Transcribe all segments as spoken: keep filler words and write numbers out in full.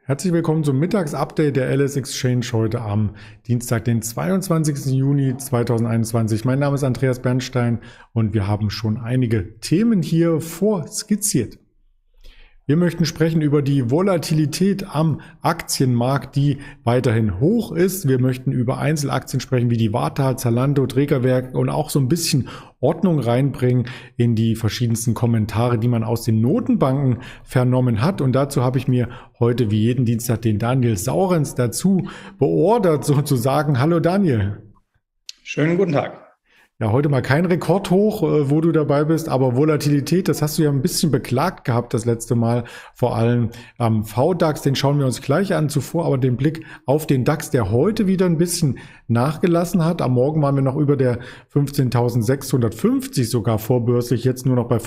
Herzlich willkommen zum Mittagsupdate der L S Exchange heute am Dienstag, den zweiundzwanzigsten Juni zweitausendeinundzwanzig. Mein Name ist Andreas Bernstein und wir haben schon einige Themen hier vorskizziert. Wir möchten sprechen über die Volatilität am Aktienmarkt, die weiterhin hoch ist. Wir möchten über Einzelaktien sprechen, wie die Warta, Zalando, Drägerwerk und auch so ein bisschen Ordnung reinbringen in die verschiedensten Kommentare, die man aus den Notenbanken vernommen hat. Und dazu habe ich mir heute wie jeden Dienstag den Daniel Saurens dazu beordert, sozusagen. Hallo Daniel. Schönen guten Tag. Ja, heute mal kein Rekordhoch, wo du dabei bist, aber Volatilität, das hast du ja ein bisschen beklagt gehabt das letzte Mal, vor allem am V DAX, den schauen wir uns gleich an, zuvor aber den Blick auf den DAX, der heute wieder ein bisschen nachgelassen hat. Am Morgen waren wir noch über der fünfzehntausendsechshundertfünfzig sogar vorbörslich, jetzt nur noch bei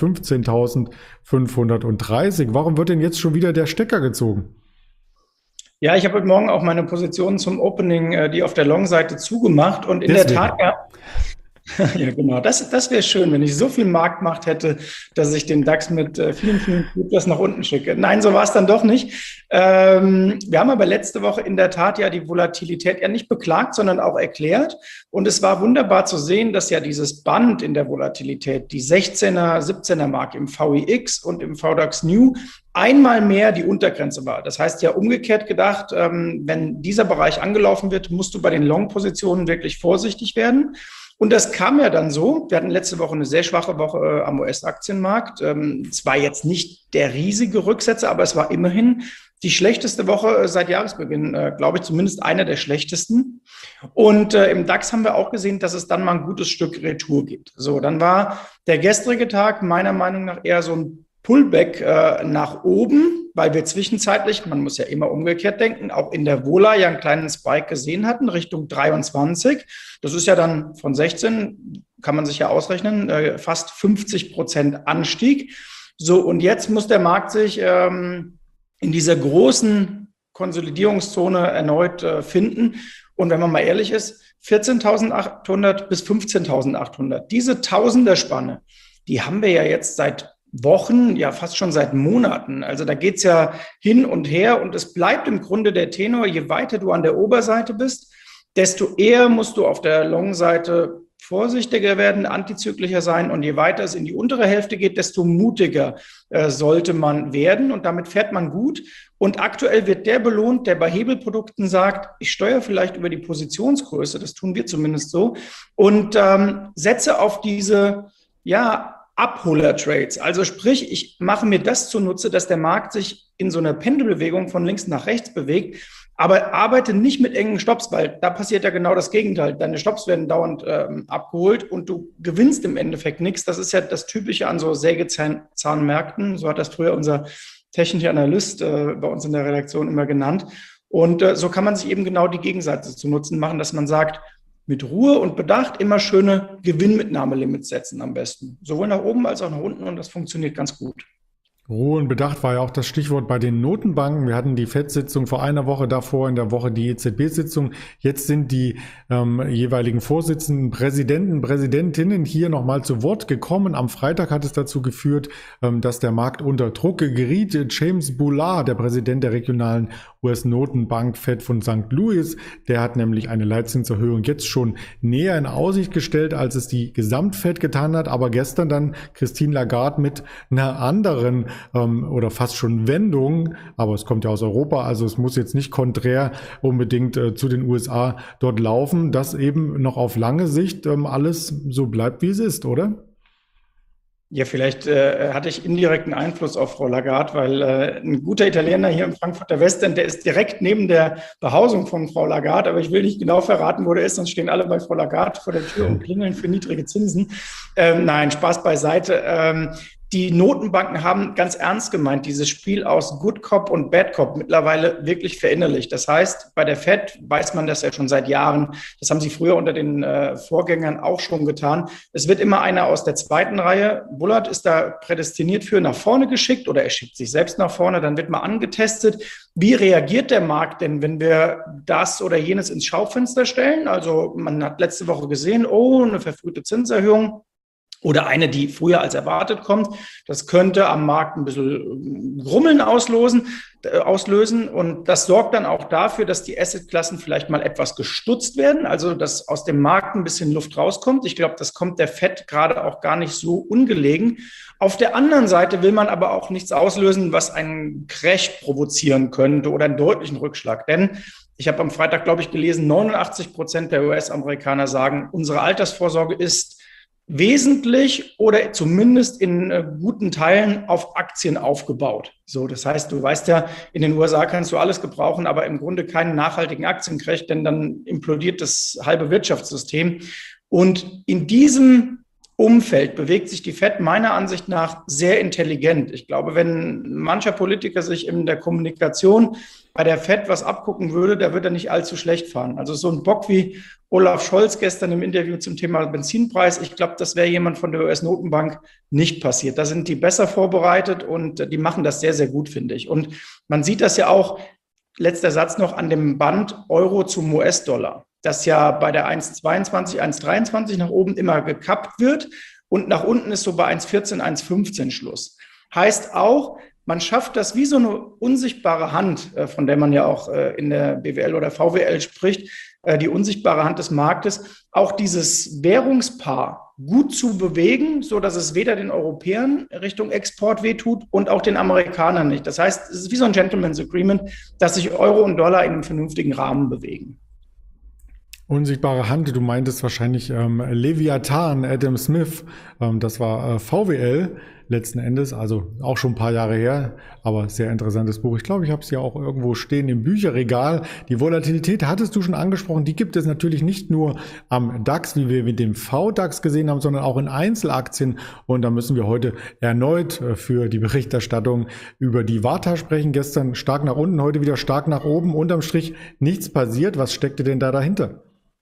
fünfzehntausendfünfhundertdreißig. Warum wird denn jetzt schon wieder der Stecker gezogen? Ja, ich habe heute Morgen auch meine Position zum Opening, die auf der Long-Seite zugemacht und in Deswegen. der Tat, ja, ja, genau. Das, das wäre schön, wenn ich so viel Marktmacht hätte, dass ich den DAX mit äh, vielen, vielen Flippers nach unten schicke. Nein, so war es dann doch nicht. Ähm, wir haben aber letzte Woche in der Tat ja die Volatilität ja nicht beklagt, sondern auch erklärt. Und es war wunderbar zu sehen, dass ja dieses Band in der Volatilität, die sechzehner, siebzehner Marke im V I X und im V DAX New, einmal mehr die Untergrenze war. Das heißt ja umgekehrt gedacht, ähm, wenn dieser Bereich angelaufen wird, musst du bei den Long-Positionen wirklich vorsichtig werden. Und das kam ja dann so. Wir hatten letzte Woche eine sehr schwache Woche äh, am U S-Aktienmarkt. Ähm, es war jetzt nicht der riesige Rücksetzer, aber es war immerhin die schlechteste Woche äh, seit Jahresbeginn, äh, glaube ich, zumindest eine der schlechtesten. Und äh, im DAX haben wir auch gesehen, dass es dann mal ein gutes Stück Retour gibt. So, dann war der gestrige Tag meiner Meinung nach eher so ein Pullback äh, nach oben, weil wir zwischenzeitlich, man muss ja immer umgekehrt denken, auch in der Vola ja einen kleinen Spike gesehen hatten, Richtung dreiundzwanzig. Das ist ja dann von sechzehn, kann man sich ja ausrechnen, äh, fast fünfzig Prozent Anstieg. So, und jetzt muss der Markt sich ähm, in dieser großen Konsolidierungszone erneut äh, finden. Und wenn man mal ehrlich ist, vierzehntausendachthundert bis fünfzehntausendachthundert, diese Tausenderspanne, die haben wir ja jetzt seit Wochen, ja fast schon seit Monaten. Also da geht's ja hin und her und es bleibt im Grunde der Tenor, je weiter du an der Oberseite bist, desto eher musst du auf der Long-Seite vorsichtiger werden, antizyklischer sein und je weiter es in die untere Hälfte geht, desto mutiger äh, sollte man werden und damit fährt man gut. Und aktuell wird der belohnt, der bei Hebelprodukten sagt, ich steuere vielleicht über die Positionsgröße, das tun wir zumindest so, und ähm, setze auf diese, ja, Abholer-Trades. Also sprich, ich mache mir das zunutze, dass der Markt sich in so einer Pendelbewegung von links nach rechts bewegt, aber arbeite nicht mit engen Stops, weil da passiert ja genau das Gegenteil. Deine Stops werden dauernd ähm, abgeholt und du gewinnst im Endeffekt nichts. Das ist ja das Typische an so Sägezahnmärkten. So hat das früher unser technischer Analyst äh, bei uns in der Redaktion immer genannt. Und äh, so kann man sich eben genau die Gegenseite zu Nutzen machen, dass man sagt, mit Ruhe und Bedacht immer schöne Gewinnmitnahmelimits setzen am besten. Sowohl nach oben als auch nach unten und das funktioniert ganz gut. Ruhe und Bedacht war ja auch das Stichwort bei den Notenbanken. Wir hatten die Fed-Sitzung vor einer Woche, davor in der Woche die E Z B-Sitzung. Jetzt sind die ähm, jeweiligen Vorsitzenden, Präsidenten, Präsidentinnen hier nochmal zu Wort gekommen. Am Freitag hat es dazu geführt, ähm, dass der Markt unter Druck geriet. James Bullard, der Präsident der regionalen U S-Notenbank Fed von Sankt Louis, der hat nämlich eine Leitzinserhöhung jetzt schon näher in Aussicht gestellt, als es die Gesamt-Fed getan hat. Aber gestern dann Christine Lagarde mit einer anderen oder fast schon Wendung, aber es kommt ja aus Europa, also es muss jetzt nicht konträr unbedingt äh, zu den U S A dort laufen, dass eben noch auf lange Sicht ähm, alles so bleibt, wie es ist, oder? Ja, vielleicht äh, hatte ich indirekten Einfluss auf Frau Lagarde, weil äh, ein guter Italiener hier im Frankfurter Westend, der ist direkt neben der Behausung von Frau Lagarde, aber ich will nicht genau verraten, wo der ist, sonst stehen alle bei Frau Lagarde vor der Tür und klingeln für niedrige Zinsen. Ähm, nein, Spaß beiseite. Ähm, Die Notenbanken haben ganz ernst gemeint dieses Spiel aus Good Cop und Bad Cop mittlerweile wirklich verinnerlicht. Das heißt, bei der Fed weiß man das ja schon seit Jahren. Das haben sie früher unter den äh, Vorgängern auch schon getan. Es wird immer einer aus der zweiten Reihe. Bullard ist da prädestiniert für nach vorne geschickt oder er schickt sich selbst nach vorne. Dann wird mal angetestet, wie reagiert der Markt denn, wenn wir das oder jenes ins Schaufenster stellen? Also man hat letzte Woche gesehen, oh, eine verfrühte Zinserhöhung. oder eine, die früher als erwartet kommt. Das könnte am Markt ein bisschen Grummeln auslosen, äh, auslösen. Und das sorgt dann auch dafür, dass die Assetklassen vielleicht mal etwas gestutzt werden, also dass aus dem Markt ein bisschen Luft rauskommt. Ich glaube, das kommt der Fed gerade auch gar nicht so ungelegen. Auf der anderen Seite will man aber auch nichts auslösen, was einen Crash provozieren könnte oder einen deutlichen Rückschlag. Denn ich habe am Freitag, glaube ich, gelesen, neunundachtzig Prozent der U S-Amerikaner sagen, unsere Altersvorsorge ist wesentlich oder zumindest in äh, guten Teilen auf Aktien aufgebaut. So, das heißt, du weißt ja, in den U S A kannst du alles gebrauchen, aber im Grunde keinen nachhaltigen Aktiencrash, denn dann implodiert das halbe Wirtschaftssystem. Und in diesem Umfeld bewegt sich die Fed meiner Ansicht nach sehr intelligent. Ich glaube, wenn mancher Politiker sich in der Kommunikation bei der Fed was abgucken würde, da würde er nicht allzu schlecht fahren. Also so ein Bock wie Olaf Scholz gestern im Interview zum Thema Benzinpreis, ich glaube, das wäre jemand von der U S-Notenbank nicht passiert. Da sind die besser vorbereitet und die machen das sehr, sehr gut, finde ich. Und man sieht das ja auch, letzter Satz noch, an dem Band Euro zum U S-Dollar, das ja bei der eins Komma zweiundzwanzig, eins Komma dreiundzwanzig nach oben immer gekappt wird und nach unten ist so bei eins Komma vierzehn, eins Komma fünfzehn Schluss. Heißt auch, man schafft das wie so eine unsichtbare Hand, von der man ja auch in der B W L oder V W L spricht, die unsichtbare Hand des Marktes, auch dieses Währungspaar gut zu bewegen, so dass es weder den Europäern Richtung Export wehtut und auch den Amerikanern nicht. Das heißt, es ist wie so ein Gentleman's Agreement, dass sich Euro und Dollar in einem vernünftigen Rahmen bewegen. Unsichtbare Hand, du meintest wahrscheinlich ähm, Leviathan, Adam Smith, ähm, das war äh, V W L letzten Endes, also auch schon ein paar Jahre her, aber sehr interessantes Buch. Ich glaube, ich habe es ja auch irgendwo stehen im Bücherregal. Die Volatilität hattest du schon angesprochen, die gibt es natürlich nicht nur am DAX, wie wir mit dem V DAX gesehen haben, sondern auch in Einzelaktien. Und da müssen wir heute erneut äh, für die Berichterstattung über die Varta sprechen. Gestern stark nach unten, heute wieder stark nach oben. Unterm Strich nichts passiert. Was steckte denn da dahinter?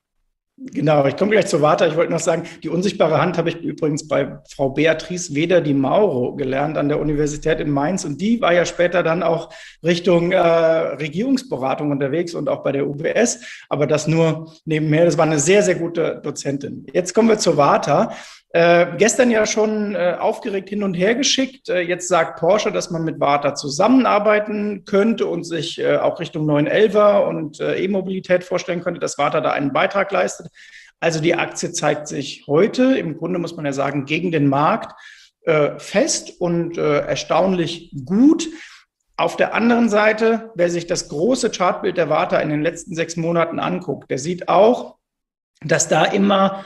Genau, ich komme gleich zur Varta. Ich wollte noch sagen, die unsichtbare Hand habe ich übrigens bei Frau Beatrice Weder Di Mauro gelernt an der Universität in Mainz. Und die war ja später dann auch Richtung äh, Regierungsberatung unterwegs und auch bei der U B S. Aber das nur nebenher. Das war eine sehr, sehr gute Dozentin. Jetzt kommen wir zur Varta. Äh, gestern ja schon äh, aufgeregt hin und her geschickt. Äh, jetzt sagt Porsche, dass man mit Varta zusammenarbeiten könnte und sich äh, auch Richtung neun elfer und äh, E-Mobilität vorstellen könnte, dass Varta da einen Beitrag leistet. Also die Aktie zeigt sich heute, im Grunde muss man ja sagen, gegen den Markt äh, fest und äh, erstaunlich gut. Auf der anderen Seite, wer sich das große Chartbild der Varta in den letzten sechs Monaten anguckt, der sieht auch, dass da immer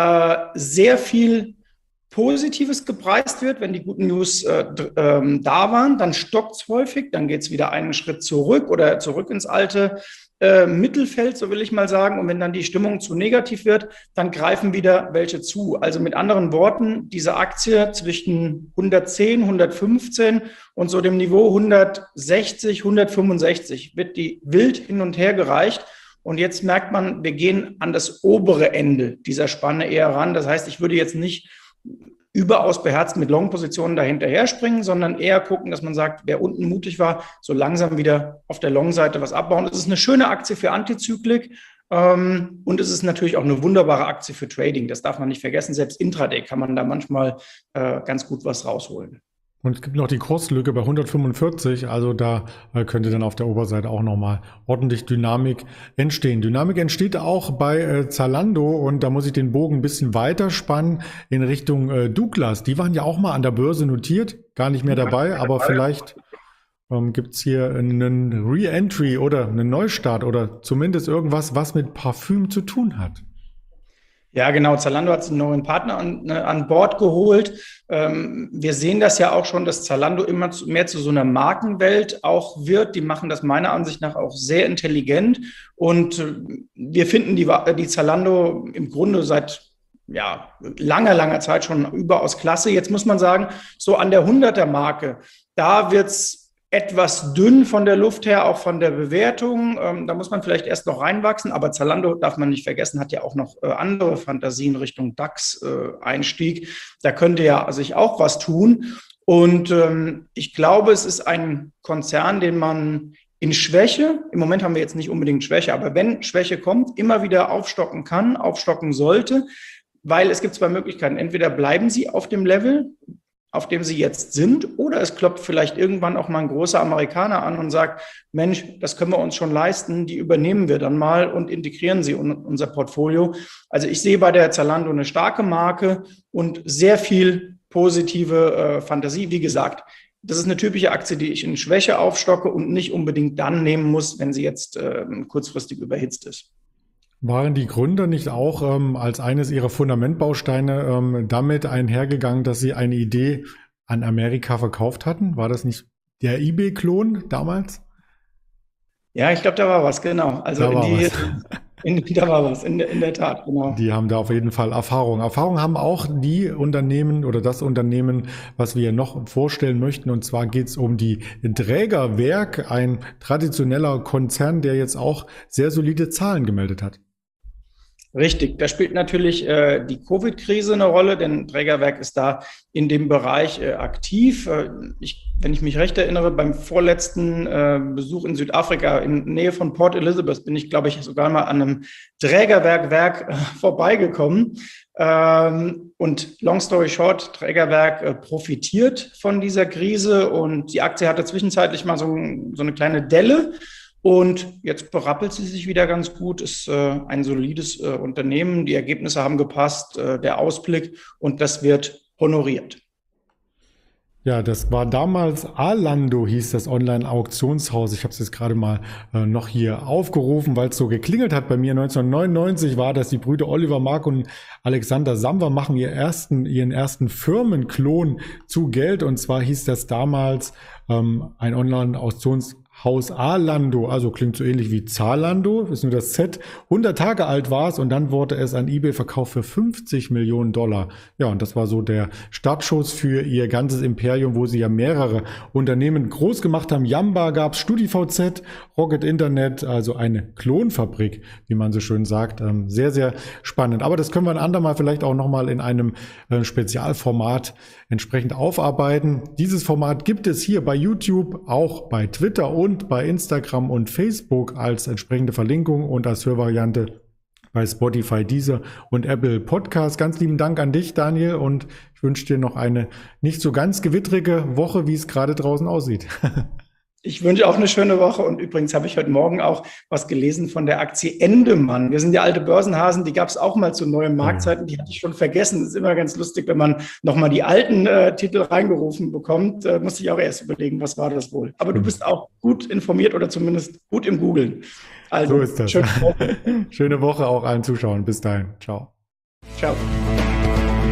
sehr viel Positives gepreist wird, wenn die guten News äh, ähm, da waren, dann stockt es häufig, dann geht es wieder einen Schritt zurück oder zurück ins alte äh, Mittelfeld, so will ich mal sagen. Und wenn dann die Stimmung zu negativ wird, dann greifen wieder welche zu. Also mit anderen Worten, diese Aktie zwischen hundertzehn, hundertfünfzehn und so dem Niveau hundertsechzig, hundertfünfundsechzig wird die wild hin und her gereicht. Und jetzt merkt man, wir gehen an das obere Ende dieser Spanne eher ran. Das heißt, ich würde jetzt nicht überaus beherzt mit Long-Positionen dahinterher springen, sondern eher gucken, dass man sagt, wer unten mutig war, so langsam wieder auf der Long-Seite was abbauen. Es ist eine schöne Aktie für Antizyklik ähm, und es ist natürlich auch eine wunderbare Aktie für Trading. Das darf man nicht vergessen. Selbst Intraday kann man da manchmal äh, ganz gut was rausholen. Und es gibt noch die Kurslücke bei hundertfünfundvierzig, also da äh, könnte dann auf der Oberseite auch nochmal ordentlich Dynamik entstehen. Dynamik entsteht auch bei äh, Zalando und da muss ich den Bogen ein bisschen weiter spannen in Richtung äh, Douglas. Die waren ja auch mal an der Börse notiert, gar nicht mehr dabei, aber vielleicht ähm, gibt es hier einen Re-Entry oder einen Neustart oder zumindest irgendwas, was mit Parfüm zu tun hat. Ja, genau. Zalando hat einen neuen Partner an, ne, an Bord geholt. Ähm, wir sehen das ja auch schon, dass Zalando immer zu, mehr zu so einer Markenwelt auch wird. Die machen das meiner Ansicht nach auch sehr intelligent. Und äh, wir finden die, die Zalando im Grunde seit ja, langer, langer Zeit schon überaus klasse. Jetzt muss man sagen, so an der hunderter-Marke, da wird's etwas dünn von der Luft her, auch von der Bewertung. Ähm, da muss man vielleicht erst noch reinwachsen. Aber Zalando, darf man nicht vergessen, hat ja auch noch äh, andere Fantasien Richtung DAX-Einstieg. Äh, da könnte ja sich auch was tun. Und ähm, ich glaube, es ist ein Konzern, den man in Schwäche, im Moment haben wir jetzt nicht unbedingt Schwäche, aber wenn Schwäche kommt, immer wieder aufstocken kann, aufstocken sollte. weil es gibt zwei Möglichkeiten. Entweder bleiben sie auf dem Level, auf dem sie jetzt sind, oder es klopft vielleicht irgendwann auch mal ein großer Amerikaner an und sagt, Mensch, das können wir uns schon leisten, die übernehmen wir dann mal und integrieren sie in unser Portfolio. Also ich sehe bei der Zalando eine starke Marke und sehr viel positive äh, Fantasie. Wie gesagt, das ist eine typische Aktie, die ich in Schwäche aufstocke und nicht unbedingt dann nehmen muss, wenn sie jetzt äh, kurzfristig überhitzt ist. Waren die Gründer nicht auch ähm, als eines ihrer Fundamentbausteine ähm, damit einhergegangen, dass sie eine Idee an Amerika verkauft hatten? War das nicht der eBay-Klon damals? Ja, ich glaube, da war was, genau. Also Da in war die, was. in, da war was, in, in der Tat, genau. Die haben da auf jeden Fall Erfahrung. Erfahrung haben auch die Unternehmen oder das Unternehmen, was wir noch vorstellen möchten. Und zwar geht es um die Drägerwerk, ein traditioneller Konzern, der jetzt auch sehr solide Zahlen gemeldet hat. Richtig, da spielt natürlich äh, die Covid-Krise eine Rolle, denn Drägerwerk ist da in dem Bereich äh, aktiv. Äh, ich, wenn ich mich recht erinnere, beim vorletzten äh, Besuch in Südafrika in Nähe von Port Elizabeth bin ich, glaube ich, sogar mal an einem Drägerwerk-Werk äh, vorbeigekommen. Ähm, und long story short, Drägerwerk äh, profitiert von dieser Krise und die Aktie hatte zwischenzeitlich mal so, so eine kleine Delle. Und jetzt berappelt sie sich wieder ganz gut, ist äh, ein solides äh, Unternehmen, die Ergebnisse haben gepasst, äh, der Ausblick und das wird honoriert. Ja, das war damals Alando, hieß das Online-Auktionshaus. Ich habe es jetzt gerade mal äh, noch hier aufgerufen, weil es so geklingelt hat bei mir. neunzehnhundertneunundneunzig war das, die Brüder Oliver Mark und Alexander Samwer machen ihr ersten, ihren ersten Firmenklon zu Geld. Und zwar hieß das damals ähm, ein Online-Auktionshaus Haus Alando, also klingt so ähnlich wie Zalando, ist nur das Z, hundert Tage alt war es und dann wurde es an eBay verkauft für fünfzig Millionen Dollar. Ja, und das war so der Startschuss für ihr ganzes Imperium, wo sie ja mehrere Unternehmen groß gemacht haben. Yamba gab's, StudiVZ, Rocket Internet, also eine Klonfabrik, wie man so schön sagt. Sehr, sehr spannend. Aber das können wir ein andermal vielleicht auch nochmal in einem Spezialformat entsprechend aufarbeiten. Dieses Format gibt es hier bei YouTube, auch bei Twitter und und bei Instagram und Facebook als entsprechende Verlinkung und als Hörvariante bei Spotify, Deezer und Apple Podcast. Ganz lieben Dank an dich, Daniel, und ich wünsche dir noch eine nicht so ganz gewittrige Woche, wie es gerade draußen aussieht. Ich wünsche auch eine schöne Woche und übrigens habe ich heute Morgen auch was gelesen von der Aktie Endemann. Wir sind ja alte Börsenhasen, die gab es auch mal zu neuen Marktzeiten, die hatte ich schon vergessen. Das ist immer ganz lustig, wenn man nochmal die alten äh, Titel reingerufen bekommt, äh, muss ich auch erst überlegen, was war das wohl. Aber du bist auch gut informiert oder zumindest gut im Googlen. Also, so ist das. Schöne Woche. Schöne Woche auch allen Zuschauern. Bis dahin. Ciao. Ciao.